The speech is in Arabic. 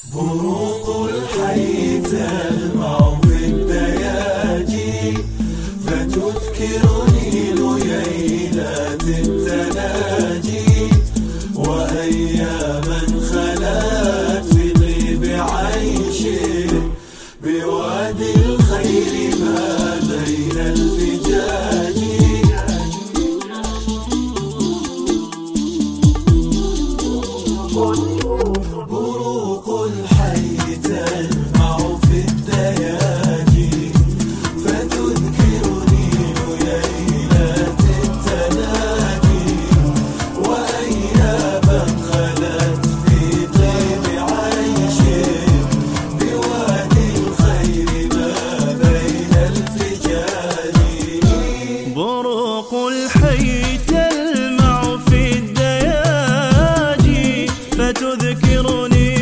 بروق الحي تلمع في الدياجي، فتذكرني ليلات التناجي، وأياما خلت في طيب عيش، بوادي الخير ما بين الفجاج. بروق الحي تلمع في الدياجي، فتذكرني ليلات التناجي، وأياما خلت في طيب عيش، بوادي الخير ما بين الفجاج. بروق الحي تلمع في الدياجي، فتذكرني